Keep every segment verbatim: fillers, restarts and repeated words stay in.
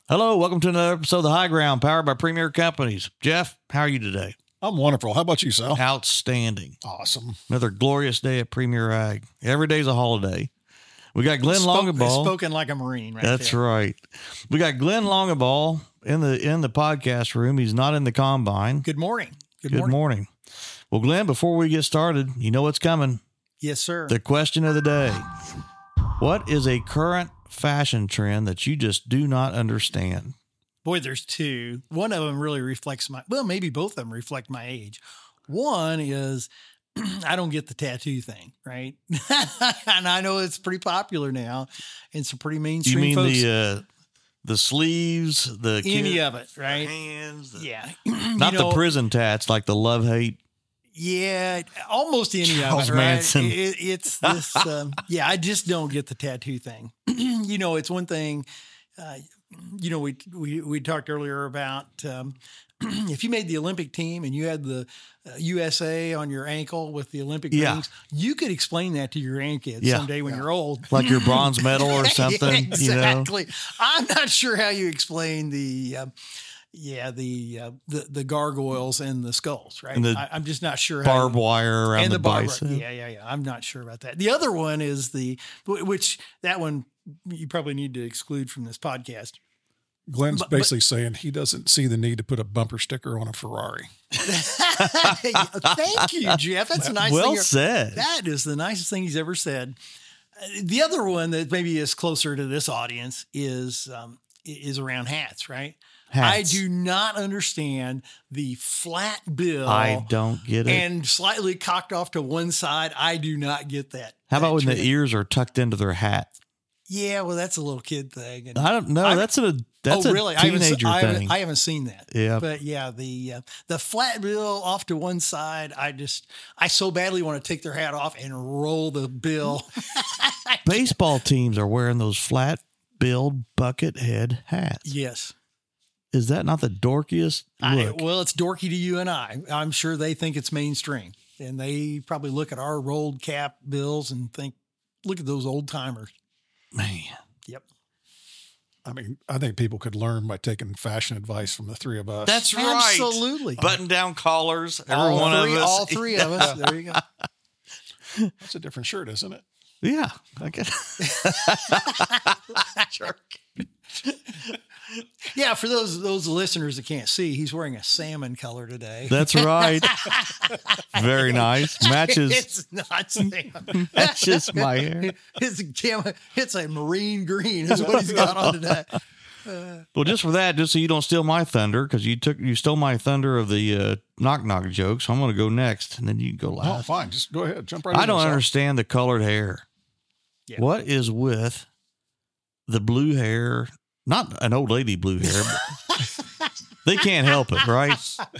Hello, welcome to another episode of The High Ground, powered by Premier Companies. Jeff, how are you today? I'm wonderful. How about you, Sal? Outstanding. Awesome. Another glorious day at Premier Ag. Every day's a holiday. We got Glenn Spoke, Longaball. Spoken like a Marine, right That's there. right. We got Glenn Longaball in the in the podcast room. He's not in the combine. Good morning. Good, Good morning. morning. Well, Glenn, before we get started, you know what's coming. Yes, sir. The question of the day. What is a current fashion trend that you just do not understand? Boy, there's two. One of them really reflects my, well, maybe both of them reflect my age. One is I don't get the tattoo thing, right? And I know it's pretty popular now and some pretty mainstream You mean folks. the uh, the sleeves, the Any kid- of it, right? hands, the- Yeah. not You know, the prison tats like the love hate. Yeah, almost any Charles of it, right? Manson. It, it's this, um, yeah, I just don't get the tattoo thing. You know, it's one thing, uh, you know, we, we, we talked earlier about, um, if you made the Olympic team and you had the uh, U S A on your ankle with the Olympic Yeah. rings, you could explain that to your grandkids Yeah. someday when you're old. Like your bronze medal or something, Yeah, you know? exactly. I'm not sure how you explain the, uh, yeah, the, uh, the the gargoyles and the skulls, right? And the I, I'm just not sure. how Barbed you- wire around and the, the barber. bicep. Yeah, yeah, yeah. I'm not sure about that. The other one is the, which that one you probably need to exclude from this podcast. Glenn's But- but- basically saying he doesn't see the need to put a bumper sticker on a Ferrari. Thank you, Jeff. That's a nice well thing. said. That is the nicest thing he's ever said. Uh, The other one that maybe is closer to this audience is um, is around hats, right? I Hats. do not understand the flat bill. I don't get it. And slightly cocked off to one side. I do not get that. How about that when trend. the ears are tucked into their hat? Yeah, well, that's a little kid thing. And I don't know. I'm- That's a that's oh, a really? I haven't, se- teenager I, haven't, thing. I haven't seen that. Yeah. But yeah, the uh, the flat bill off to one side. I just I so badly want to take their hat off and roll the bill. Baseball teams are wearing those flat billed bucket head hats. Yes. Is that not the dorkiest I, look? well, it's dorky to you and I. I'm sure they think it's mainstream, and they probably look at our rolled cap bills and think, "Look at those old timers." Man. Yep. I mean, I think people could learn by taking fashion advice from the three of us. That's right. Absolutely. Button down collars. Every all one three, of us. all three of us. There you go. That's a different shirt, isn't it? Yeah. I get Yeah, for those those listeners that can't see, he's wearing a salmon color today. That's right. Very nice. Matches It's not salmon. matches my hair. It's a cam- It's a marine green. Is what he's got on today. Well, just for that, just so you don't steal my thunder, because you took you stole my thunder of the uh, knock knock joke. So I'm going to go next, and then you can go Oh, last. fine. Just go ahead. Jump right I in don't there, Sal. understand the colored hair. Yeah. What is with the blue hair? Not an old lady blue hair. But they can't help it, right?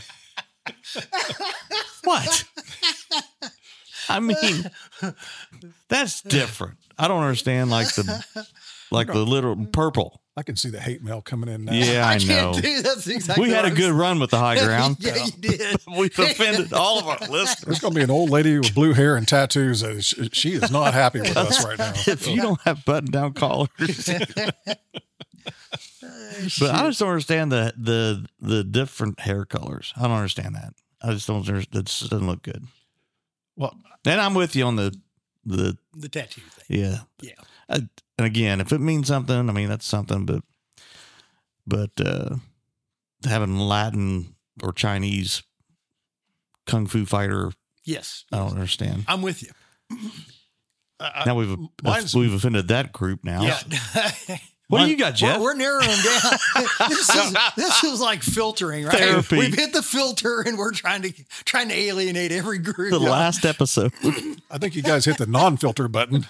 What? I mean, that's different. I don't understand like the like the little purple. I can see the hate mail coming in now. Yeah, I know. can't do that's exactly. We had what a I good was- run with the high ground. Yeah, you did. We've offended all of our listeners. There's going to be an old lady with blue hair and tattoos. That is, she is not happy with us right now. If you don't have button down collars. But I just don't understand the the the different hair colors. I don't understand that. I just don't understand. It just doesn't look good. Well, And I'm with you on the the The tattoo thing. yeah. Yeah. I, and again, if it means something, I mean that's something. But but uh, having Latin or Chinese kung fu fighter, Yes. I don't understand. I'm with you. I, Now we've mine's- we've offended that group now. Yeah. What do you got, Jeff? We're, we're narrowing down. this is this is like filtering, right? Therapy. We've hit the filter, and we're trying to trying to alienate every group. The last episode. I think you guys hit the non-filter button.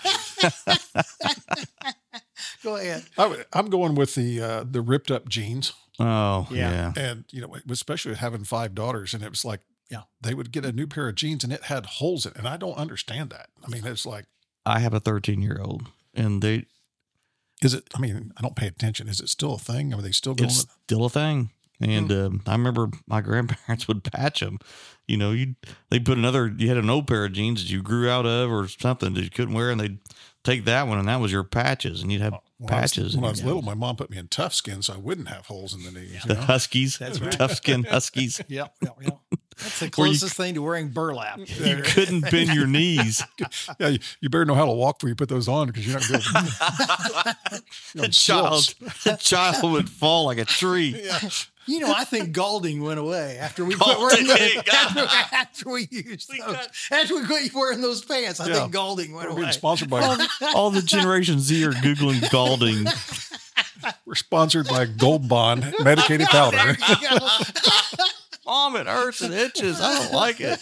Go ahead. I, w- I'm going with the uh, the ripped up jeans, Oh Yeah. yeah. and you know, especially with having five daughters, and it was like, Yeah. they would get a new pair of jeans, and it had holes in it, and I don't understand that. I mean, it's like, I have a thirteen year old, and they is it? I mean, I don't pay attention. Is it still a thing? Are they still going? it's still a thing. And um, I remember my grandparents would patch them. You know, you they put another. You had an old pair of jeans that you grew out of or something that you couldn't wear, and they'd take that one, and that was your patches, and you'd have when I was- patches. when I and- was little, my mom put me in tough skin so I wouldn't have holes in the knees. the You know? Huskies, That's right. tough skin Huskies. Yep, yep, yep. That's the Where you- closest thing to wearing burlap. You couldn't bend your knees. Yeah, you, you better know how to walk before you put those on because you're not going to be able to. The child, the child would fall like a tree. You know, I think Galding went away after we quit Galding, wearing those, it got- after, after we used those. got- After we quit wearing those pants, I Yeah. think Galding went We're away. being sponsored by All the Generation Z are Googling Galding. we're sponsored by Gold Bond medicated powder. There you go. Mom, it hurts and itches. I don't like it.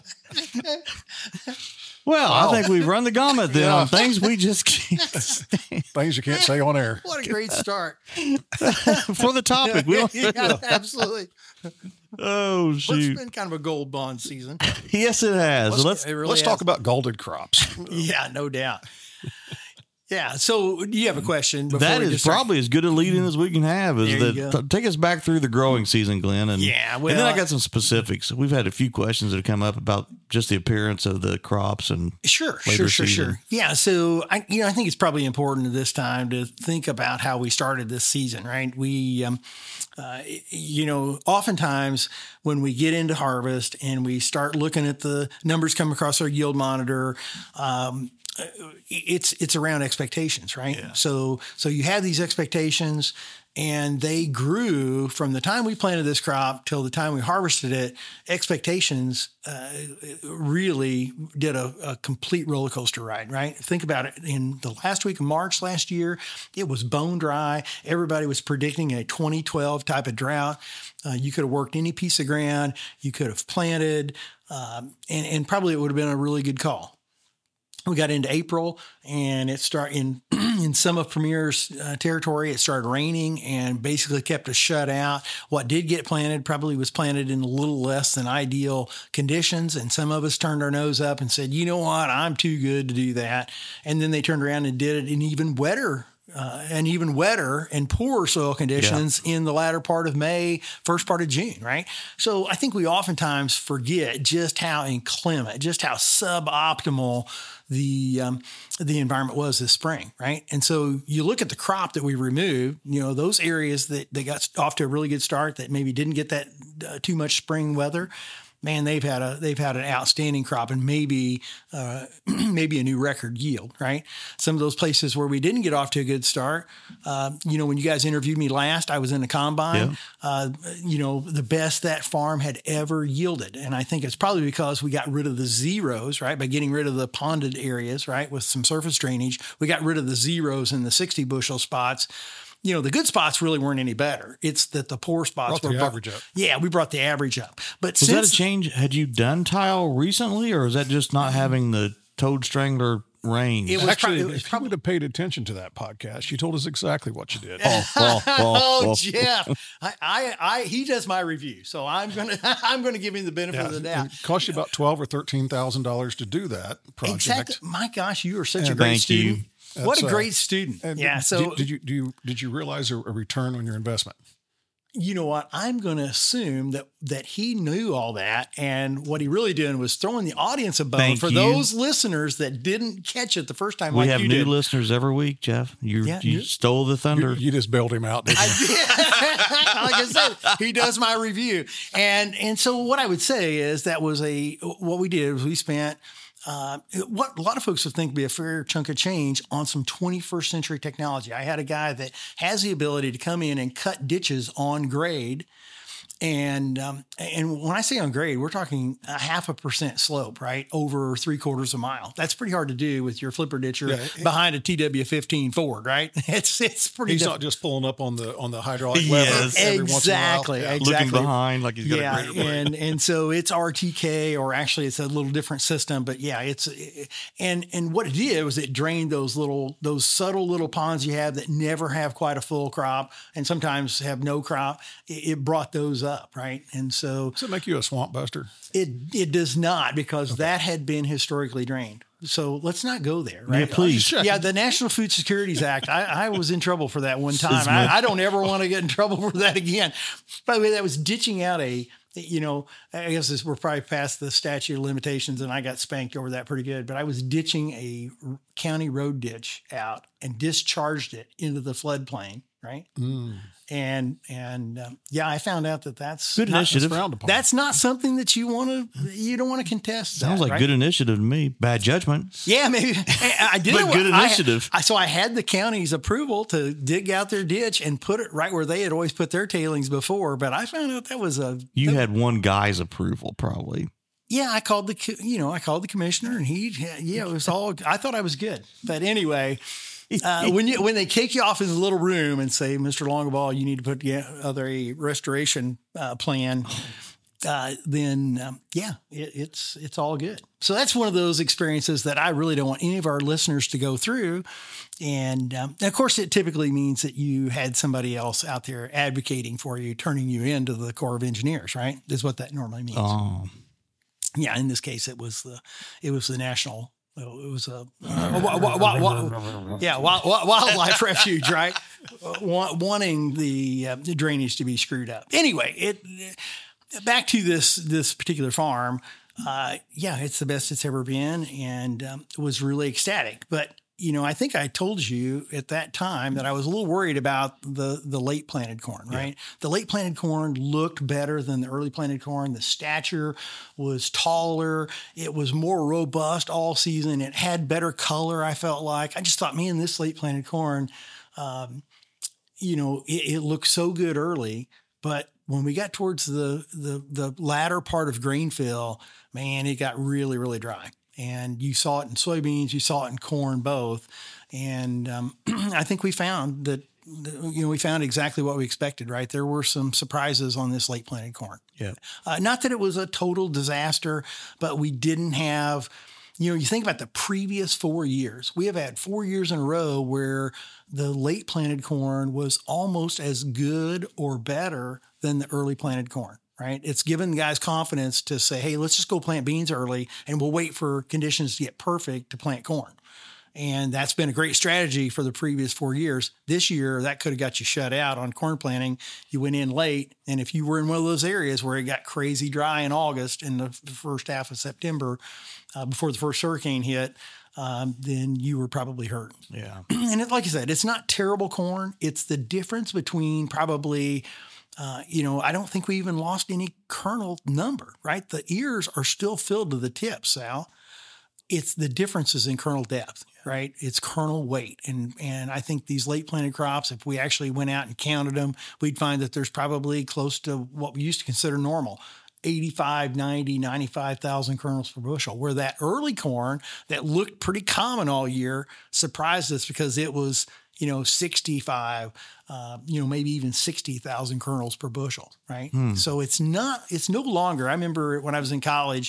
Well, Wow. I think we've run the gamut then Yeah. on things we just can't stand. Things you can't say on air. What a great start. For the topic. We don't, Yeah, absolutely. oh, It's shoot. been kind of a gold bond season. Yes, it has. Let's, Let's, It really let's has. talk about golden crops. Yeah, no doubt. Yeah. So do you have a question? before that we is just start? probably as good a lead in as we can have. Is There you that go. t- take us back through the growing season, Glenn? And Yeah, and then well, I got some specifics. We've had a few questions that have come up about just the appearance of the crops and Sure, later sure, sure, season. sure. Yeah. So I, you know, I think it's probably important at this time to think about how we started this season, right? We, um, uh, you know, oftentimes when we get into harvest and we start looking at the numbers come across our yield monitor, um, it's it's around expectations, right? So so you have these expectations, and they grew from the time we planted this crop till the time we harvested it. Expectations uh, really did a, a complete roller coaster ride, right? Think about it. In the last week of March last year, it was bone dry. Everybody was predicting a twenty twelve type of drought. Uh, you could have worked any piece of ground, you could have planted, um, and, and probably it would have been a really good call. We got into April, and it started in in some of Premier's uh, territory. It started raining and basically kept us shut out. What did get planted probably was planted in a little less than ideal conditions, and some of us turned our nose up and said, "You know what? I'm too good to do that." And then they turned around and did it in even wetter. Uh, and even wetter and poorer soil conditions in the latter part of May, first part of June, right? So I think we oftentimes forget just how inclement, just how suboptimal the um, the environment was this spring, right? And so you look at the crop that we removed, you know, those areas that they got off to a really good start that maybe didn't get that uh, too much spring weather. Man, they've had a they've had an outstanding crop and maybe uh, maybe a new record yield, right? Some of those places where we didn't get off to a good start, uh, you know, when you guys interviewed me last, I was in a combine. Yeah. Uh, you know, the best that farm had ever yielded, and I think it's probably because we got rid of the zeros, right? By getting rid of the ponded areas, right, with some surface drainage, we got rid of the zeros in the sixty bushel spots. You know, the good spots really weren't any better. It's that the poor spots Brought were the average up. Yeah, we brought the average up. But was since that a change? Had you done tile recently, or is that just not having the toad strangler range? It was Actually, prob- it was if you would have paid attention to that podcast, you told us exactly what you did. oh, oh, oh, oh, oh. Jeff, I, I, I, he does my review, so I'm gonna, I'm gonna give him the benefit Yeah, of the doubt. it cost you about twelve or thirteen thousand dollars to do that project. Exactly. My gosh, you are such a And great thank student. you. What a That's, uh, great student. And Yeah. did- So did, you do you did you realize a, a return on your investment? you know what? I'm going to assume that that he knew all that, and what he really did was throwing the audience a bone Thank for you. those listeners that didn't catch it the first time. We like have you new did. listeners every week, Jeff. You Yeah, you you- stole the You, thunder. you just bailed him out, didn't you? I did. Like I said, he does my review, and and so what I would say is that was a what we did was we spent. Uh, what a lot of folks would think would be a fair chunk of change on some twenty-first century technology. I had a guy that has the ability to come in and cut ditches on grade. And um, and when I say on grade, we're talking a half a percent slope, right? Over three quarters of a mile. That's pretty hard to do with your flipper ditcher Yeah. behind a T W fifteen Ford, right? It's it's pretty He's diff- not just pulling up on the on the hydraulic Yes. lever every once in a while. Exactly. Yeah. Exactly. Looking behind like he's got yeah, a greater blade. and and so it's R T K, or actually it's a little different system, but yeah, it's and and what it did was it drained those little those subtle little ponds you have that never have quite a full crop and sometimes have no crop. It, it brought those up, right? And so Does it make you a swamp buster? it it does not, because that had been historically drained. So let's not go there, right? Yeah, please. Yeah, the National Food Securities Act. I, I was in trouble for that one time. Is my- I, I don't ever want to get in trouble for that again. By the way, that was ditching out a you know, I guess this, we're probably past the statute of limitations, and I got spanked over that pretty good. But I was ditching a county road ditch out and discharged it into the floodplain, right? Mm. And and um, yeah, I found out that that's Good not, initiative. Frowned upon. that's not something that you want to you don't want to contest. Sounds that, like right? good initiative to me. Bad judgment. Yeah, maybe I, I did. But it- good I- initiative. I, so I had the county's approval to dig out their ditch and put it right where they had always put their tailings before. But I found out that was a You that- had one guy's approval, probably. yeah. I called the co- you know I called the commissioner and he yeah it was all. I thought I was good, but anyway. Uh, when you when they kick you off in the little room and say, Mister Longaball, you need to put together a restoration uh, plan, uh, then um, yeah, it, it's it's all good. So that's one of those experiences that I really don't want any of our listeners to go through. And, um, and of course, it typically means that you had somebody else out there advocating for you, turning you into the Corps of Engineers, right? Is what that normally means. Oh, Yeah, in this case, it was the it was the national. It was a, a wa- wa- wa- wa- yeah wa- wa- wildlife refuge, right? Wa- wanting the, uh, the drainage to be screwed up. Anyway, it back to this this particular farm. Uh, yeah, it's the best it's ever been, and um, was really ecstatic. But you know, I think I told you at that time that I was a little worried about the the late planted corn, right? Yeah. The late planted corn looked better than the early planted corn. The stature was taller. It was more robust all season. It had better color, I felt like. I just thought, man, this late planted corn, um, you know, it, it looked so good early. But when we got towards the, the, the latter part of grain fill, man, it got really, really dry. And you saw it in soybeans, you saw it in corn, both. And um, I think we found that, you know, we found exactly what we expected, right? There were some surprises on this late planted corn. yeah. Uh, not that it was a total disaster, but we didn't have, you know, you think about the previous four years. We have had four years in a row where the late planted corn was almost as good or better than the early planted corn. Right. It's given guys confidence to say, hey, let's just go plant beans early and we'll wait for conditions to get perfect to plant corn. And that's been a great strategy for the previous four years. This year, that could have got you shut out on corn planting. You went in late. And if you were in one of those areas where it got crazy dry in August and the, the first half of September, uh, before the first hurricane hit, um, then you were probably hurt. Yeah. And it, like I said, it's not terrible corn. It's the difference between probably Uh, you know, I don't think we even lost any kernel number, right? The ears are still filled to the tip, Sal. It's the differences in kernel depth, right? It's kernel weight. And and I think these late planted crops, if we actually went out and counted them, we'd find that there's probably close to what we used to consider normal. eighty-five, ninety, ninety-five thousand kernels per bushel, where that early corn that looked pretty common all year surprised us because it was, you know, sixty-five, uh, you know, maybe even sixty thousand kernels per bushel, right? Hmm. So it's not, it's no longer, I remember when I was in college,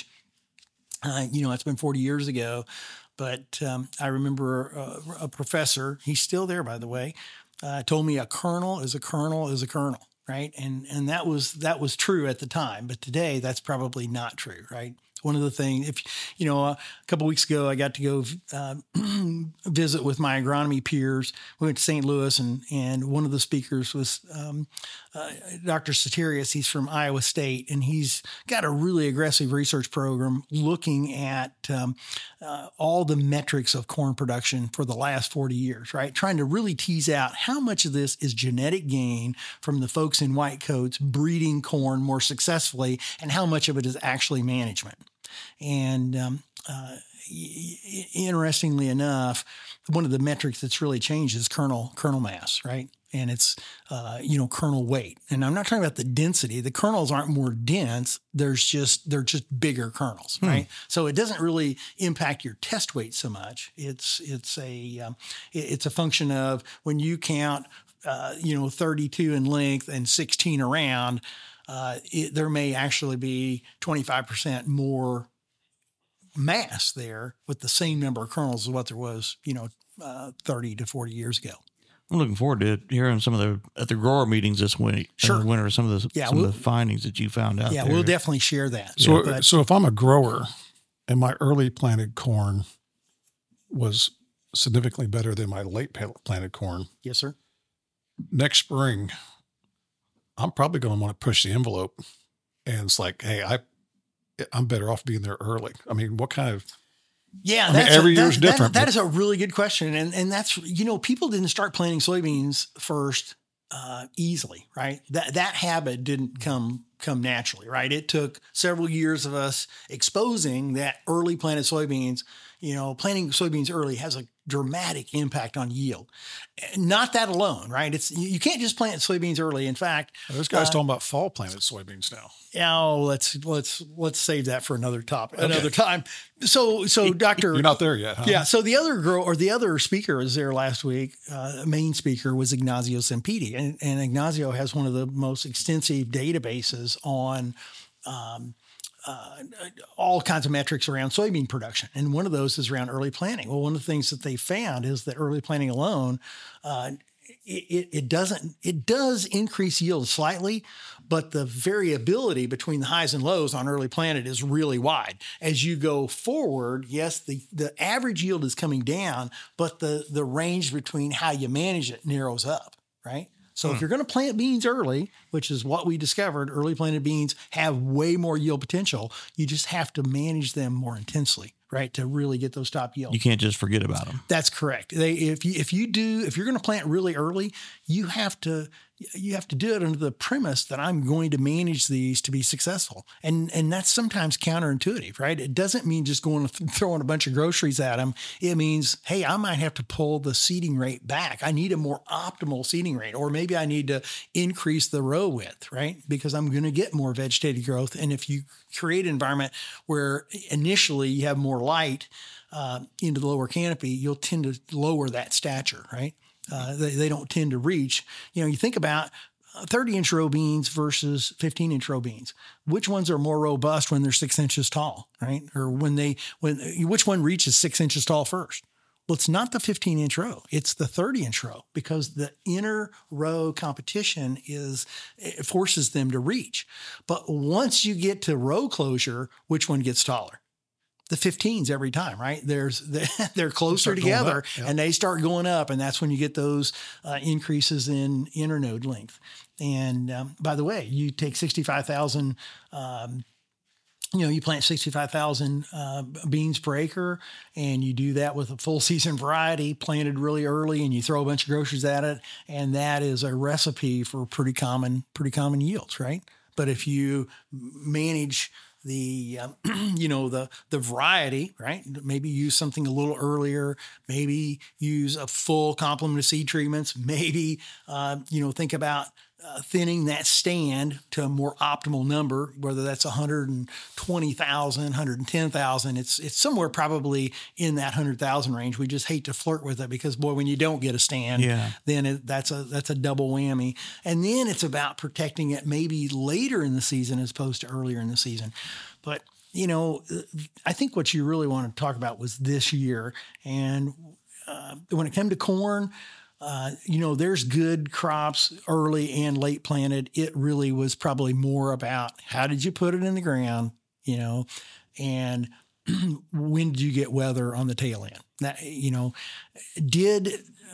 uh, you know, it's been forty years ago, but um, I remember a, a professor, he's still there, by the way, uh, told me a kernel is a kernel is a kernel, right? And and that was that was true at the time, but today that's probably not true, right? One of the things, if you know, a couple of weeks ago, I got to go uh, visit with my agronomy peers. We went to Saint Louis, and and one of the speakers was um, uh, Doctor Satirius. He's from Iowa State, and he's got a really aggressive research program looking at um, uh, all the metrics of corn production for the last forty years, right? Trying to really tease out how much of this is genetic gain from the folks in white coats breeding corn more successfully, and how much of it is actually management. And um, uh, interestingly enough, one of the metrics that's really changed is kernel kernel mass, right? And it's, uh, you know, kernel weight. And I'm not talking about the density. The kernels aren't more dense. There's just, they're just bigger kernels, hmm. right? So it doesn't really impact your test weight so much. It's, it's a, um, it's a function of when you count, uh, you know, thirty-two in length and sixteen around, uh, it, there may actually be twenty-five percent more mass there with the same number of kernels as what there was, you know, uh, thirty to forty years ago. I'm looking forward to hearing some of the at the grower meetings this week, sure. uh, winter, some of the yeah, some we'll, of the findings that you found out. Yeah, there. we'll definitely share that. So, but, so if I'm a grower and my early planted corn was significantly better than my late planted corn, yes, sir. Next spring, I'm probably going to want to push the envelope and it's like, hey, I, I'm better off being there early. I mean, what kind of, Yeah, I that's mean, every a, year's that, different. That, that but- is a really good question, and and that's you know people didn't start planting soybeans first uh, easily, right? That that habit didn't come come naturally, right? It took several years of us exposing that early planted soybeans. You know, planting soybeans early has a dramatic impact on yield. Not that alone, right? It's you you can't just plant soybeans early. In fact, Those guys uh, talking about fall planted soybeans now. oh, let's let's let's save that for another topic, another time. So so Doctor You're not there yet, huh? Yeah. So the other girl or the other speaker was there last week. Uh, main speaker was Ignacio Sempiti, and, and Ignacio has one of the most extensive databases on um, uh, all kinds of metrics around soybean production. And one of those is around early planting. Well, one of the things that they found is that early planting alone, uh, it, it doesn't, it does increase yield slightly, but the variability between the highs and lows on early planted is really wide. As you go forward, yes, the, the average yield is coming down, but the, the range between how you manage it narrows up, right? So if you're going to plant beans early, which is what we discovered, early planted beans have way more yield potential. You just have to manage them more intensely, right, to really get those top yields. You can't just forget about them. That's correct. They, if you if you do if you're going to plant really early, you have to you have to do it under the premise that I'm going to manage these to be successful, and and that's sometimes counterintuitive, right? It doesn't mean just going and th- throwing a bunch of groceries at them. It means, hey, I might have to pull the seeding rate back. I need a more optimal seeding rate, or maybe I need to increase the row width, right? Because I'm going to get more vegetative growth, and if you create an environment where initially you have more light uh, into the lower canopy, you'll tend to lower that stature, right? Uh, they, they don't tend to reach. You know, you think about thirty inch row beans versus fifteen inch row beans. Which ones are more robust when they're six inches tall, right? Or when they, when, which one reaches six inches tall first? Well, it's not the fifteen inch row. It's the thirty inch row, because the inner row competition is, it forces them to reach. But once you get to row closure, which one gets taller? The fifteens every time, right? There's they're closer Start going together, up, yeah. and they start going up, and that's when you get those uh, increases in internode length. And um, by the way, you take sixty-five thousand, um, you know, you plant sixty-five thousand uh, beans per acre, and you do that with a full season variety planted really early, and you throw a bunch of groceries at it, and that is a recipe for pretty common, pretty common yields, right? But if you manage the, um, you know, the, the variety, right? Maybe use something a little earlier, maybe use a full complement of seed treatments, maybe, uh, you know, think about uh, thinning that stand to a more optimal number, whether that's one hundred twenty thousand, one hundred ten thousand. It's, it's somewhere probably in that one hundred thousand range. We just hate to flirt with it because, boy, when you don't get a stand, Yeah. then it, that's a that's a double whammy. And then it's about protecting it maybe later in the season as opposed to earlier in the season. But, you know, I think what you really want to talk about was this year. And uh, when it came to corn, uh, you know, there's good crops early and late planted. It really was probably more about how did you put it in the ground, you know, and when did you get weather on the tail end? That, you know, did,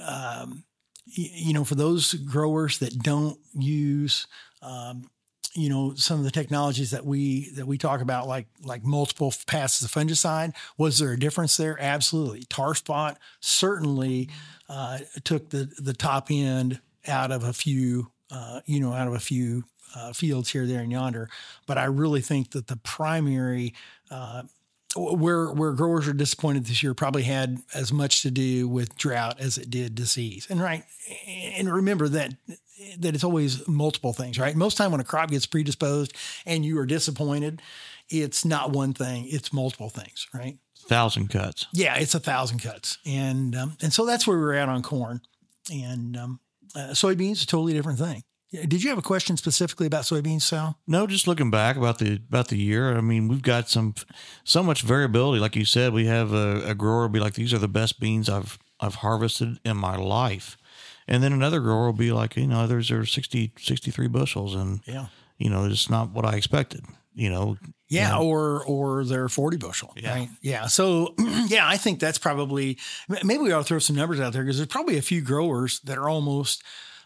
um, y- you know, for those growers that don't use, um, you know, some of the technologies that we, that we talk about, like, like multiple passes of fungicide, was there a difference there? Absolutely. Tar spot certainly, uh, took the, the top end out of a few, uh, you know, out of a few, uh, fields here, there, and yonder. But I really think that the primary, uh, where where growers are disappointed this year probably had as much to do with drought as it did disease. And right, and remember that that it's always multiple things, right? Most time when a crop gets predisposed and you are disappointed, it's not one thing, it's multiple things, right? Thousand cuts. Yeah, it's a thousand cuts. And um, and so that's where we're at on corn. And um, uh, soybeans, a totally different thing. Did you have a question specifically about soybeans, Sal? No, just looking back about the about the year. I mean, we've got some so much variability. Like you said, we have a, a grower be like, "These are the best beans I've I've harvested in my life," and then another grower will be like, "You know, there's are sixty, sixty-three bushels, and Yeah. you know, it's not what I expected." You know, Yeah, you know, or or they're forty bushel. Yeah. Right? Yeah. So yeah, I think that's probably, maybe we ought to throw some numbers out there, because there's probably a few growers that are almost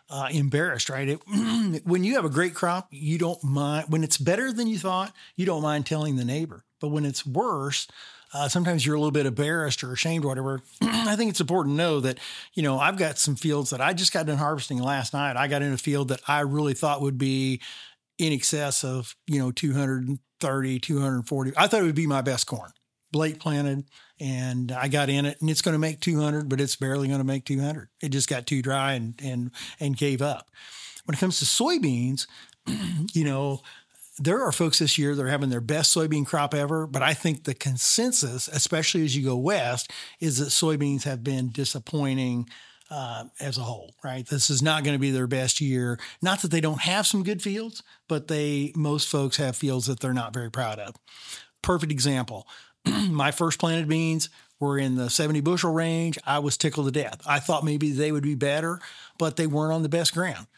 uh, embarrassed, right? It, when you have a great crop, you don't mind, when it's better than you thought, you don't mind telling the neighbor. But when it's worse, uh, sometimes you're a little bit embarrassed or ashamed or whatever. I think it's important to know that, you know, I've got some fields that I just got done harvesting last night. I got in a field that I really thought would be in excess of, you know, two hundred thirty, two hundred forty. I thought it would be my best corn, late planted, and I got in it, and it's going to make two hundred, but it's barely going to make two hundred. It just got too dry and and and gave up. When it comes to soybeans, you know, there are folks this year that are having their best soybean crop ever, but I think the consensus, especially as you go west, is that soybeans have been disappointing uh, as a whole, right? This is not going to be their best year. Not that they don't have some good fields, but they most folks have fields that they're not very proud of. Perfect example. My first planted beans were in the seventy bushel range. I was tickled to death. I thought maybe they would be better, but they weren't on the best ground.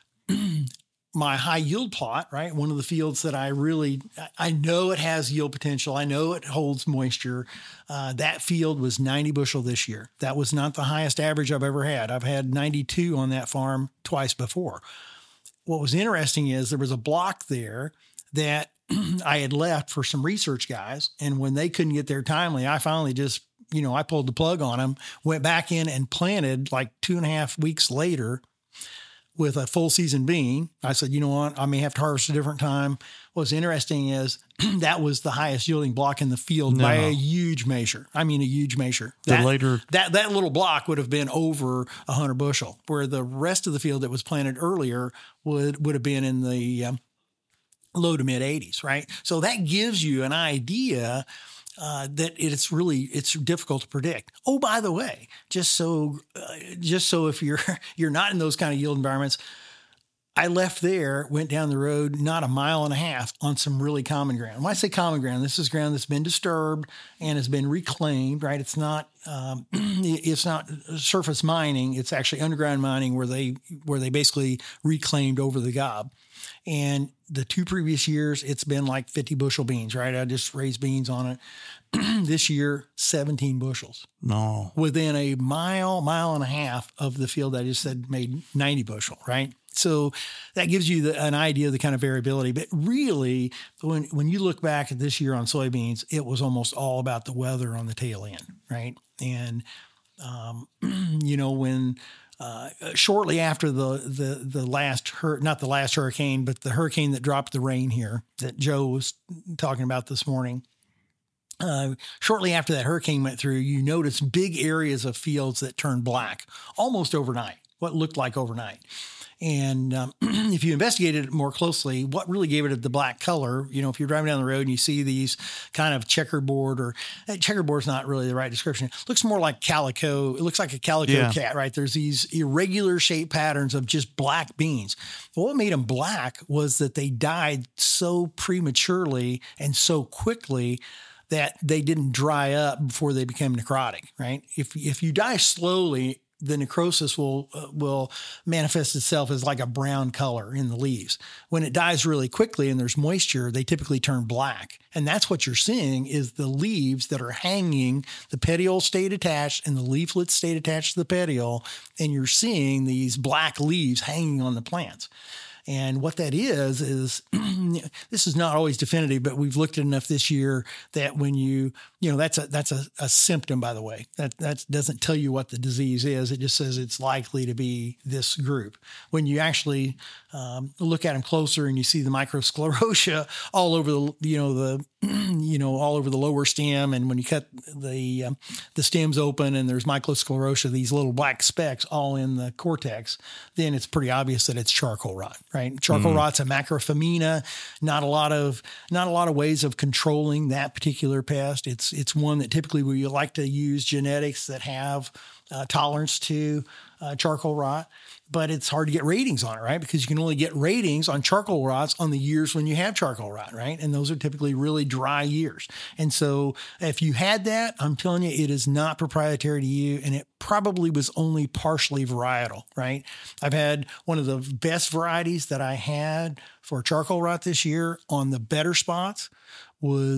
My high yield plot, right? One of the fields that I really, I know it has yield potential. I know it holds moisture. Uh, that field was ninety bushel this year. That was not the highest average I've ever had. I've had ninety-two on that farm twice before. What was interesting is there was a block there that I had left for some research guys. And when they couldn't get there timely, I finally just, you know, I pulled the plug on them, went back in and planted like two and a half weeks later with a full season bean. I said, you know what, I may have to harvest a different time. What's interesting is that was the highest yielding block in the field no. by a huge measure. I mean, a huge measure. The that, later that that little block would have been over a hundred bushel, where the rest of the field that was planted earlier would would have been in the um, low to mid eighties, right? So that gives you an idea Uh, that it's really, it's difficult to predict. Oh, by the way, just so, uh, just so if you're, you're not in those kind of yield environments, I left there, went down the road, not a mile and a half on some really common ground. When I say common ground, this is ground that's been disturbed and has been reclaimed, right? It's not, um, it's not surface mining. It's actually underground mining where they, where they basically reclaimed over the gob. And the two previous years, it's been like fifty bushel beans, right? I just raised beans on it. This year, seventeen bushels. No. Within a mile, mile and a half of the field I just said made ninety bushel, right? So that gives you the, an idea of the kind of variability. But really, when, when you look back at this year on soybeans, it was almost all about the weather on the tail end, right? And, um, you know, when... Uh, shortly after the the the last hur- not the last hurricane, but the hurricane that dropped the rain here that Joe was talking about this morning. Uh, shortly after that hurricane went through, you notice big areas of fields that turned black almost overnight. What looked like overnight. And um, if you investigated it more closely, what really gave it the black color, you know, if you're driving down the road and you see these kind of checkerboard or uh, checkerboard's not really the right description. It looks more like calico. It looks like a calico yeah. cat, right? There's these irregular shape patterns of just black beans. But what made them black was that they died so prematurely and so quickly that they didn't dry up before they became necrotic, right? If if you die slowly, the necrosis will uh, will manifest itself as like a brown color in the leaves. When it dies really quickly and there's moisture, they typically turn black. And that's what you're seeing is the leaves that are hanging, the petiole stayed attached and the leaflets stayed attached to the petiole, and you're seeing these black leaves hanging on the plants. And what that is, is this is not always definitive, but we've looked at enough this year that when you, you know, that's a, that's a, a symptom, by the way, that, that doesn't tell you what the disease is. It just says it's likely to be this group. When you actually um, look at them closer and you see the microsclerotia all over the, you know, the, you know, all over the lower stem. And when you cut the, um, the stems open and there's microsclerotia, these little black specks all in the cortex, then it's pretty obvious that it's charcoal rot, right? Charcoal mm. rot's a macrophamina, not a lot of, not a lot of ways of controlling that particular pest. It's, it's one that typically we like to use genetics that have uh, tolerance to uh, charcoal rot. But it's hard to get ratings on it, right? Because you can only get ratings on charcoal rots on the years when you have charcoal rot, right? And those are typically really dry years. And so if you had that, I'm telling you, it is not proprietary to you. And it probably was only partially varietal, right? I've had one of the best varieties that I had for charcoal rot this year on the better spots was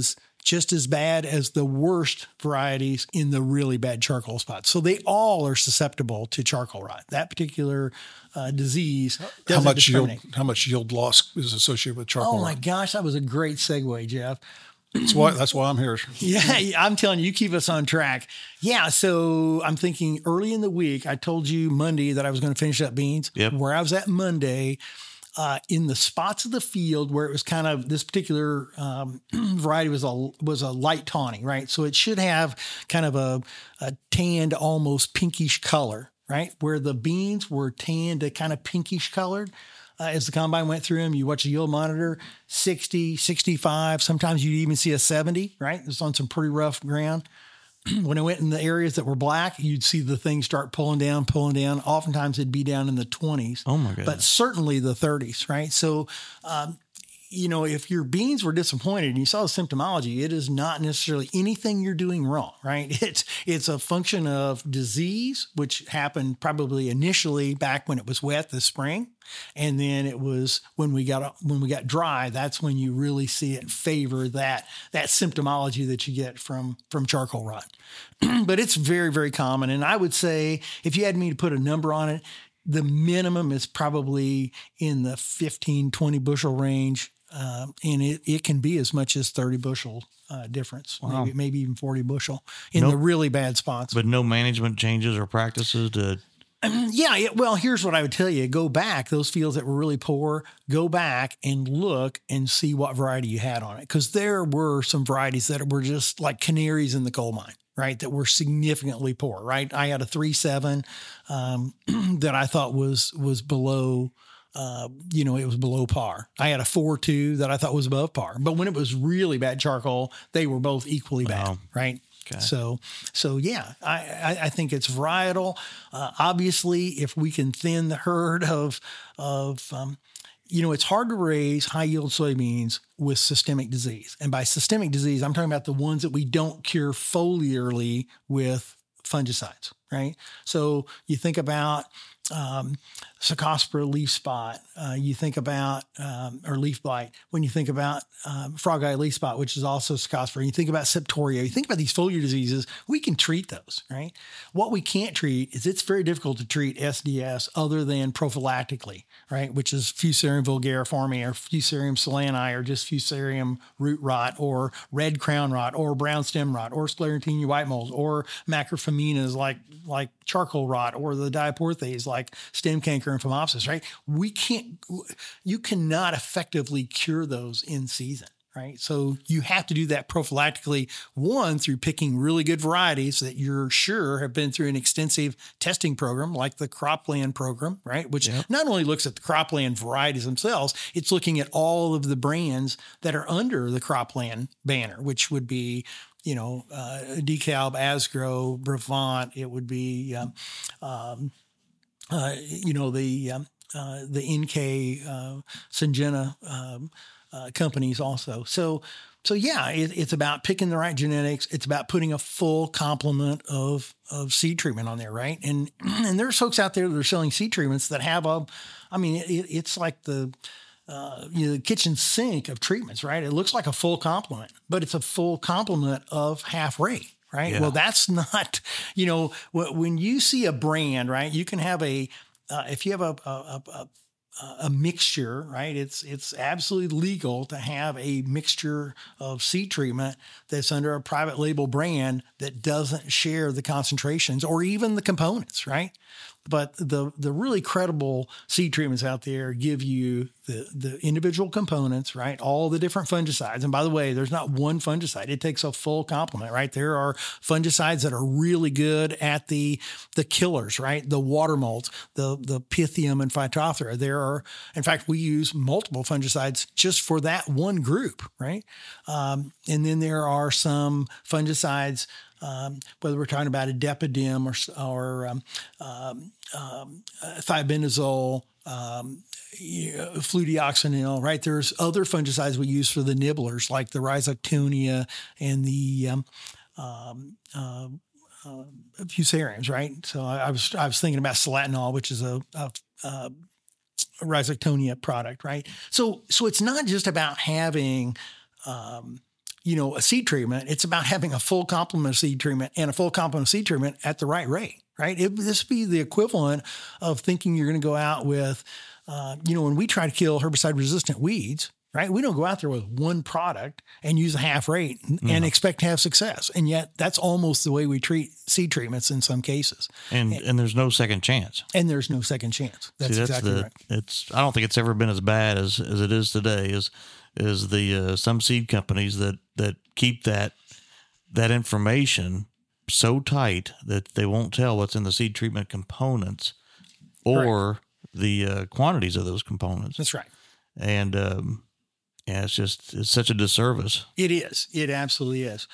just as bad as the worst varieties in the really bad charcoal spots. So they all are susceptible to charcoal rot. That particular uh, disease doesn't How much yield? discriminate. How much yield loss is associated with charcoal? Oh my rot? gosh, that was a great segue, Jeff. That's why. That's why I'm here. Yeah, I'm telling you, you keep us on track. Yeah, so I'm thinking early in the week, I told you Monday that I was going to finish up beans. Yep. Where I was at Monday, uh, in the spots of the field where it was kind of this particular um, variety was a was a light tawny, right? So it should have kind of a, a tanned, almost pinkish color, right? Where the beans were tanned to kind of pinkish colored. Uh, as the combine went through them, you watch the yield monitor, sixty, sixty-five, sometimes you'd even see a seventy, right? It's on some pretty rough ground. When I went in the areas that were black, you'd see the thing start pulling down, pulling down. Oftentimes it'd be down in the twenties. Oh my goodness. But certainly the thirties, right? So, um, you know, if your beans were disappointed and you saw the symptomology, it is not necessarily anything you're doing wrong, right? It's it's a function of disease, which happened probably initially back when it was wet this spring, and then it was when we got when we got dry. That's when you really see it favor that that symptomology that you get from from charcoal rot. But it's very very common, and I would say if you had me to put a number on it, the minimum is probably in the fifteen, twenty bushel range. Uh, and it, it can be as much as thirty bushel uh, difference, Wow. maybe maybe even forty bushel in Nope. the really bad spots. But no management changes or practices to. Yeah, it, well, here's what I would tell you. Go back, those fields that were really poor, go back and look and see what variety you had on it. Because there were some varieties that were just like canaries in the coal mine, right, that were significantly poor, right? I had a three seven um, that I thought was was below Uh, you know, it was below par. I had a four two that I thought was above par. But when it was really bad charcoal, they were both equally bad, Wow. right? Okay. So, so yeah, I, I, I think it's varietal. Uh, obviously, if we can thin the herd of, of um, you know, it's hard to raise high yield soybeans with systemic disease. And by systemic disease, I'm talking about the ones that we don't cure foliarly with fungicides, right? So you think about um, Cercospora leaf spot. Uh, you think about, um, or leaf blight. When you think about um, frog eye leaf spot, which is also Cercospora, you think about Septoria, you think about these foliar diseases, we can treat those, right? What we can't treat is it's very difficult to treat S D S other than prophylactically, right? Which is Fusarium vulgariforme or Fusarium solani or just Fusarium root rot or red crown rot or brown stem rot or Sclerotinia white mold or macrophominas like, like charcoal rot or the diaporthes like stem canker and phomopsis, right? We can't, you cannot effectively cure those in season, right? So you have to do that prophylactically, one, through picking really good varieties that you're sure have been through an extensive testing program like the Cropland program, right? Which Yep. not only looks at the Cropland varieties themselves, it's looking at all of the brands that are under the Cropland banner, which would be, you know, uh, DeKalb, Asgrow, Brevant. It would be, um, um, uh, you know, the um, uh, the N K, uh, Syngenta um, uh, companies also. So, so yeah, it, it's about picking the right genetics. It's about putting a full complement of of seed treatment on there, right? And and there's folks out there that are selling seed treatments that have a, I mean, it, it's like the Uh, you know, the kitchen sink of treatments, right? It looks like a full complement, but it's a full complement of half rate, right? Yeah. Well, that's not, you know, wh- when you see a brand, right? You can have a, uh, if you have a, a, a, a mixture, right? It's, it's absolutely legal to have a mixture of seed treatment that's under a private label brand that doesn't share the concentrations or even the components, right? But the the really credible seed treatments out there give you the, the individual components, right? All the different fungicides. And by the way, there's not one fungicide. It takes a full complement, right? There are fungicides that are really good at the the killers, right? The water molds, the, the Pythium and Phytophthora. There are, in fact, we use multiple fungicides just for that one group, right? Um, and then there are some fungicides, Um, whether we're talking about Adepidem or, or um, um, um, thiabendazole, um, yeah, fludeoxonil, right? There's other fungicides we use for the nibblers, like the Rhizoctonia and the um, um, uh, uh, fusariums, right? So I, I was I was thinking about Selatinol, which is a, a, a Rhizoctonia product, right? So so it's not just about having um, you know, a seed treatment, it's about having a full complement of seed treatment and a full complement of seed treatment at the right rate, right? It, this would be the equivalent of thinking you're going to go out with, uh, you know, when we try to kill herbicide resistant weeds, right? We don't go out there with one product and use a half rate and, Mm-hmm. and expect to have success. And yet that's almost the way we treat seed treatments in some cases. And and, and there's no second chance. And there's no second chance. That's, See, that's exactly the, right. It's. I don't think it's ever been as bad as, as it is today. Is is the uh, some seed companies that, that keep that that information so tight that they won't tell what's in the seed treatment components or the uh, quantities of those components. That's right. And um, yeah, it's just it's such a disservice. It is. It absolutely is.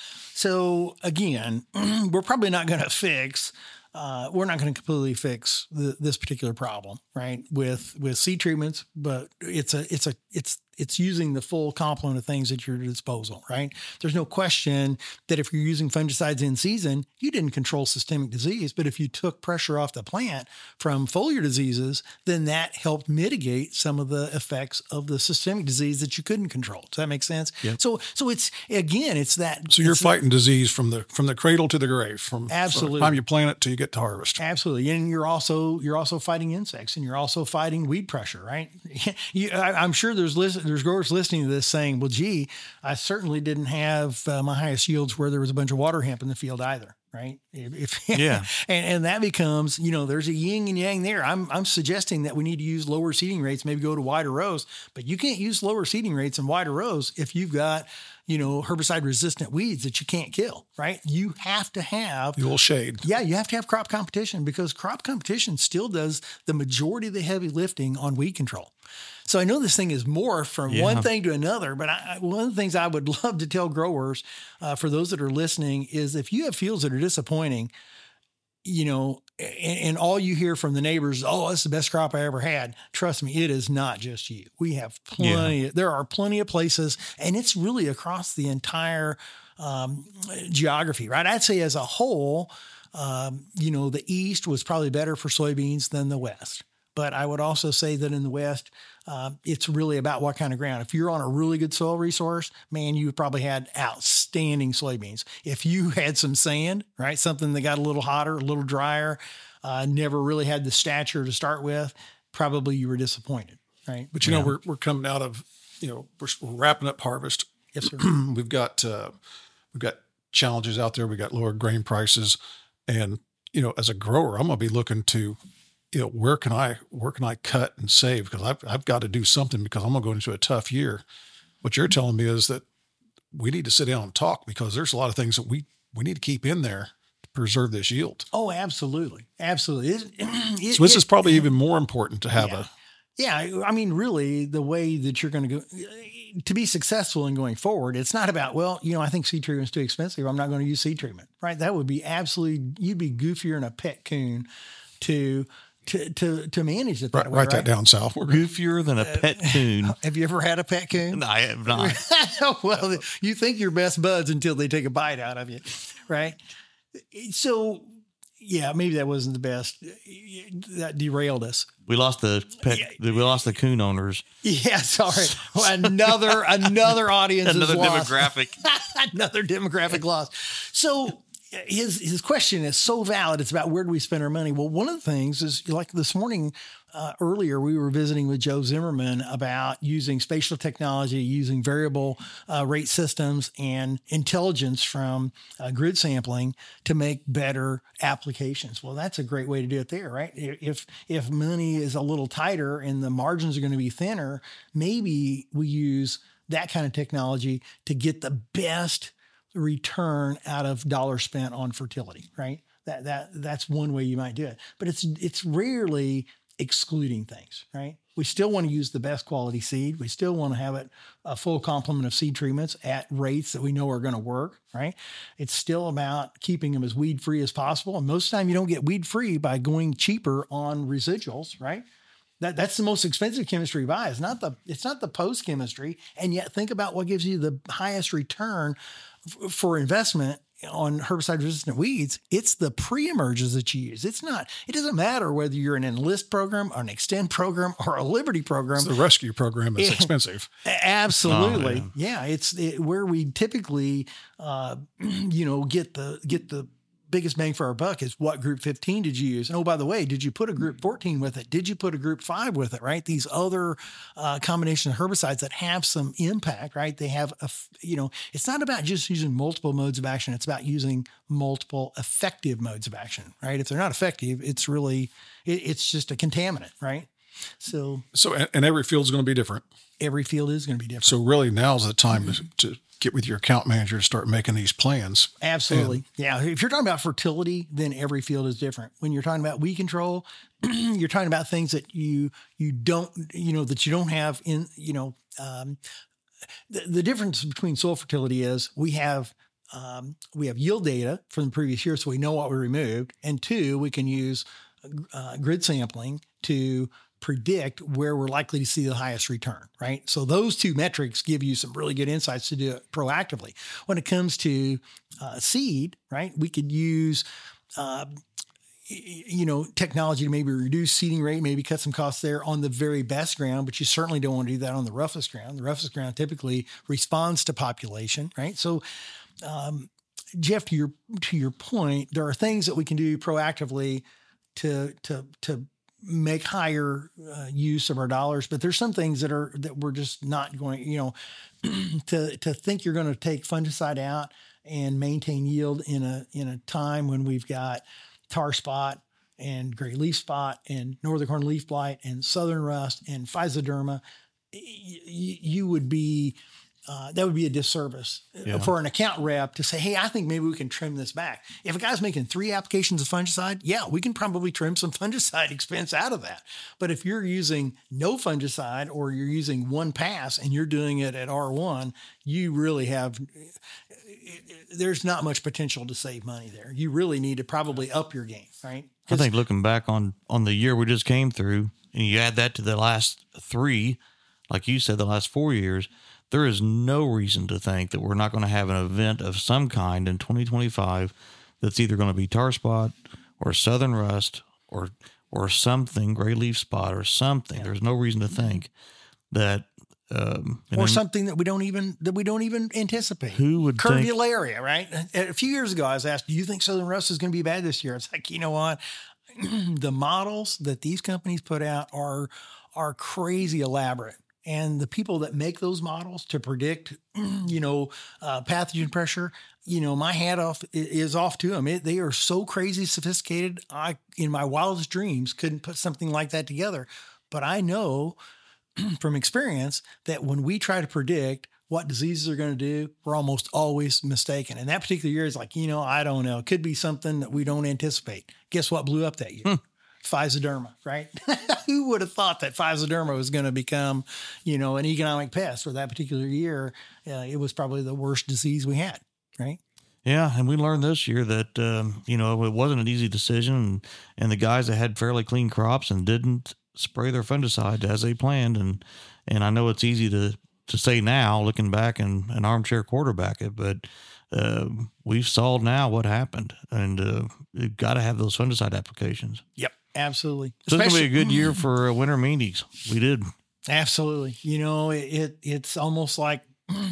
So again, we're probably not going to fix. Uh, we're not going to completely fix the, this particular problem, right? With with seed treatments, but it's a it's a it's it's using the full complement of things at your disposal, right? There's no question that if you're using fungicides in season, you didn't control systemic disease, but if you took pressure off the plant from foliar diseases, then that helped mitigate some of the effects of the systemic disease that you couldn't control. Does that make sense? Yep. So so it's again, it's that. So you're it's fighting disease from the from the cradle to the grave, from, Absolutely. from the time you plant it till you get to harvest. Absolutely, and you're also you're also fighting insects, and you're also fighting weed pressure, right? you, I, I'm sure there's listen, there's growers listening to this saying, "Well, gee, I certainly didn't have uh, my highest yields where there was a bunch of water hemp in the field either." Right? If, Yeah. and and that becomes, you know, there's a yin and yang there. I'm I'm suggesting that we need to use lower seeding rates, maybe go to wider rows, but you can't use lower seeding rates and wider rows if you've got, you know, herbicide resistant weeds that you can't kill, right? You have to have You will shade. Yeah, you have to have crop competition because crop competition still does the majority of the heavy lifting on weed control. So I know this thing is morphed from Yeah. one thing to another, but I, one of the things I would love to tell growers, uh, for those that are listening, is if you have fields that are disappointing, you know, and, and all you hear from the neighbors, oh, that's the best crop I ever had. Trust me, it is not just you. We have plenty. There are plenty of places, and it's really across the entire um, geography, right? I'd say as a whole, um, you know, the East was probably better for soybeans than the West. But I would also say that in the West, uh, it's really about what kind of ground. If you're on a really good soil resource, man, you probably had outstanding soybeans. If you had some sand, right, something that got a little hotter, a little drier, uh, never really had the stature to start with, probably you were disappointed, right? But you Yeah. know, we're we're coming out of, you know, we're, we're wrapping up harvest. Yes, sir. we've got uh, we've got challenges out there. We got lower grain prices, and you know, as a grower, I'm going to be looking to, you know, where can I where can I cut and save, because I've I've got to do something, because I'm going to go into a tough year. What you're telling me is that we need to sit down and talk, because there's a lot of things that we we need to keep in there to preserve this yield. Oh, absolutely, absolutely. It, it, So this it- is probably even more important to have Yeah. a Yeah, I mean, really, the way that you're going to go to be successful in going forward, it's not about, well, you know, I think seed treatment's too expensive, I'm not going to use seed treatment, right? That would be absolutely, you'd be goofier than a pet coon to to to to manage it that write, way. write right? that down, Sal. We're Goofier than a pet coon. Have you ever had a pet coon? I have not. Well, you think you're best buds until they take a bite out of you, right? So, yeah, maybe that wasn't the best. That derailed us. We lost the pet. We lost the coon owners. Yeah, sorry. Another another audience is Another lost. demographic. Another demographic loss. So his his question is so valid. It's about where do we spend our money? Well, one of the things is, like this morning, uh, earlier we were visiting with Joe Zimmerman about using spatial technology, using variable uh, rate systems and intelligence from uh, grid sampling to make better applications. Well, that's a great way to do it there, right? If if money is a little tighter and the margins are going to be thinner, maybe we use that kind of technology to get the best return out of dollars spent on fertility, right? That that that's one way you might do it. But it's it's rarely excluding things, right? We still want to use the best quality seed. We still want to have it a full complement of seed treatments at rates that we know are going to work, right? It's still about keeping them as weed free as possible. And most of the time you don't get weed free by going cheaper on residuals, right? That that's the most expensive chemistry to buy. It's not the it's not the post chemistry. And yet think about what gives you the highest return f- for investment on herbicide resistant weeds, it's the pre-emerges that you use. It's not, it doesn't matter whether you're in an enlist program or an extend program or a Liberty program. It's the rescue program is expensive. Absolutely. Oh, yeah. yeah. It's it, where we typically, uh, you know, get the, get the biggest bang for our buck is what group fifteen did you use? And oh, by the way, did you put a group fourteen with it? Did you put a group five with it? Right. These other uh, combination of herbicides that have some impact, right? They have, a, you know, it's not about just using multiple modes of action. It's about using multiple effective modes of action, right? If they're not effective, it's really, it, it's just a contaminant, right? So, So, and, and every field is going to be different. every field is going to be different. So really now's the time to, to get with your account manager to start making these plans. Absolutely. And, yeah. If you're talking about fertility, then every field is different. When you're talking about weed control, you're talking about things that you, you don't, you know, that you don't have in, you know, um, the, the difference between soil fertility is we have, um, we have yield data from the previous year. So we know what we removed. And two, we can use uh, grid sampling to predict where we're likely to see the highest return, right? So those two metrics give you some really good insights to do it proactively. When it comes to uh, seed, right, we could use, uh, you know, technology to maybe reduce seeding rate, maybe cut some costs there on the very best ground, but you certainly don't want to do that on the roughest ground. The roughest ground typically responds to population, right? So, um, Jeff, to your to your point, there are things that we can do proactively to to to make higher uh, use of our dollars, but there's some things that are that we're just not going. You know, to to think you're going to take fungicide out and maintain yield in a in a time when we've got tar spot and gray leaf spot and northern corn leaf blight and southern rust and physoderma, y- you would be. Uh, that would be a disservice Yeah. for an account rep to say, hey, I think maybe we can trim this back. If a guy's making three applications of fungicide, yeah, we can probably trim some fungicide expense out of that. But if you're using no fungicide or you're using one pass and you're doing it at R one, you really have, there's not much potential to save money there. You really need to probably up your game, right? I think looking back on, on the year we just came through, and you add that to the last three, like you said, the last four years, there is no reason to think that we're not going to have an event of some kind in twenty twenty-five that's either going to be tar spot or southern rust or or something, gray leaf spot or something. Yeah. There's no reason to think that um, or then, something that we don't even that we don't even anticipate. Who would Curvularia, think, right? A few years ago, I was asked, "Do you think southern rust is going to be bad this year?" It's like, you know what? The models that these companies put out are are crazy elaborate. And the people that make those models to predict, you know, uh, pathogen pressure, you know, my hat off is off to them. It, they are so crazy sophisticated. I, in my wildest dreams, couldn't put something like that together. But I know from experience that when we try to predict what diseases are going to do, we're almost always mistaken. And that particular year is like, you know, I don't know. It could be something that we don't anticipate. Guess what blew up that year? Hmm. Physoderma, right? Who would have thought that Physoderma was going to become, you know, an economic pest for that particular year? Uh, it was probably the worst disease we had, right? Yeah, and we learned this year that, um, you know, it wasn't an easy decision, and, and the guys that had fairly clean crops and didn't spray their fungicide as they planned, and and I know it's easy to, to say now, looking back and an armchair quarterback it, but uh, we've solved now what happened, and uh, you've got to have those fungicide applications. Yep. Absolutely. So it's going to be a good year for uh, winter meetings. We did. Absolutely. You know, it, it it's almost like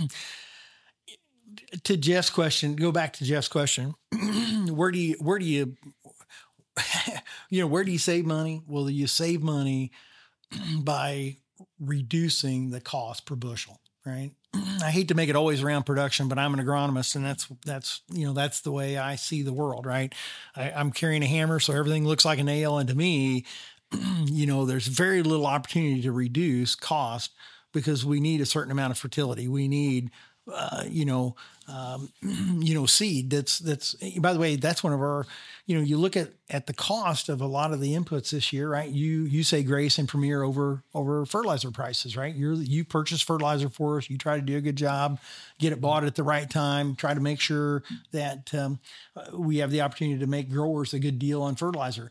to Jeff's question, go back to Jeff's question. where do you, where do you, you know, where do you save money? Well, you save money by reducing the cost per bushel, right? I hate to make it always around production, but I'm an agronomist, and that's, that's, you know, that's the way I see the world, right? I, I'm carrying a hammer, so everything looks like a nail. And to me, you know, there's very little opportunity to reduce cost because we need a certain amount of fertility. We need, uh, you know, um, you know, seed that's, that's, by the way, that's one of our, you know, you look at, at the cost of a lot of the inputs this year, right? You, you say Grace and Premier over, over fertilizer prices, right? You're, you purchase fertilizer for us. You try to do a good job, get it bought at the right time, try to make sure that, um, we have the opportunity to make growers a good deal on fertilizer.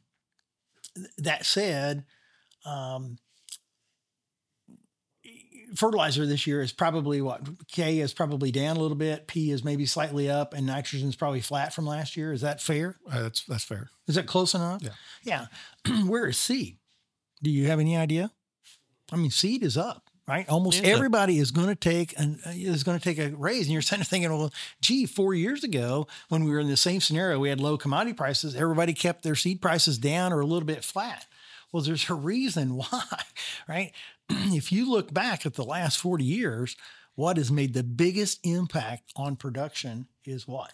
That said, um, fertilizer this year is probably what K is probably down a little bit. P is maybe slightly up, and nitrogen is probably flat from last year. Is that fair? Uh, that's that's fair. Is that close enough? Yeah. Yeah. Where is seed? Do you have any idea? I mean, seed is up, right? Almost Yeah. everybody is going to take an is going to take a raise, and you're kind of thinking, well, gee, four years ago when we were in the same scenario, we had low commodity prices. Everybody kept their seed prices down or a little bit flat. Well, there's a reason why, right? If you look back at the last forty years, what has made the biggest impact on production is what?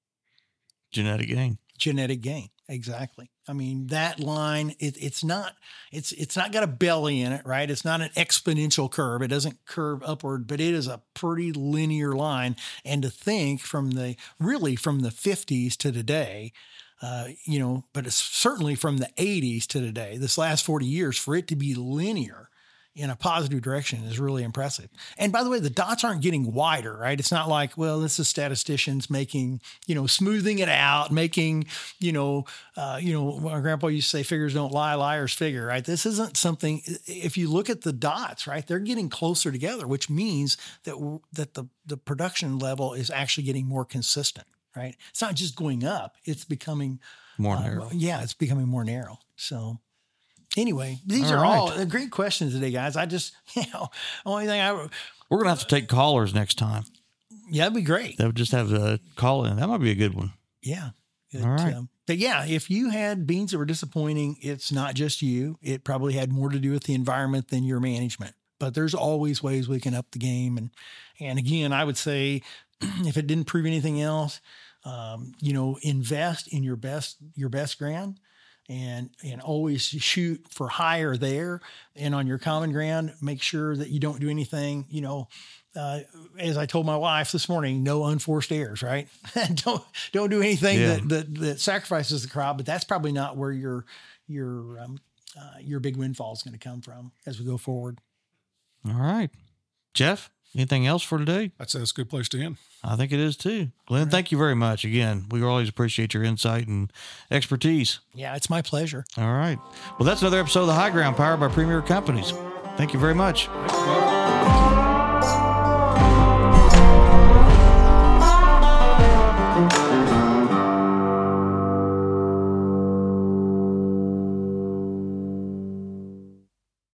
Genetic gain. Genetic gain. Exactly. I mean, that line, it, it's not, it's, it's not got a belly in it, right? It's not an exponential curve. It doesn't curve upward, but it is a pretty linear line. And to think from the, really from the fifties to today, uh, you know, but it's certainly from the eighties to today, this last forty years, for it to be linear in a positive direction is really impressive. And by the way, the dots aren't getting wider, right? It's not like, well, this is statisticians making, you know, smoothing it out, making, you know, uh, you know, my grandpa used to say, figures don't lie, liars figure, right? This isn't something, if you look at the dots, right, they're getting closer together, which means that, that the, the production level is actually getting more consistent, right? It's not just going up, it's becoming More uh, narrow. Yeah, it's becoming more narrow. So anyway, these All are right. all great questions today, guys. I just, you know, only thing I, We're going to have to take callers next time. yeah, that'd be great. That would just have a call in. That might be a good one. Yeah. It, All right. um, but yeah, if you had beans that were disappointing, it's not just you. It probably had more to do with the environment than your management. But there's always ways we can up the game. And, and again, I would say if it didn't prove anything else, um, you know, invest in your best, your best ground. And, and always shoot for higher there. And on your common ground, make sure that you don't do anything, you know, uh, as I told my wife this morning, no unforced errors, right? don't, don't do anything Yeah. that, that, that sacrifices the crop, but that's probably not where your, your, um, uh, your big windfall is going to come from as we go forward. All right. Jeff, anything else for today? I'd say that's a good place to end. I think it is too. Glenn, right. Thank you very much. Again, we always appreciate your insight and expertise. Yeah, it's my pleasure. All right. Well, that's another episode of The High Ground, powered by Premier Companies. Thank you very much. Well,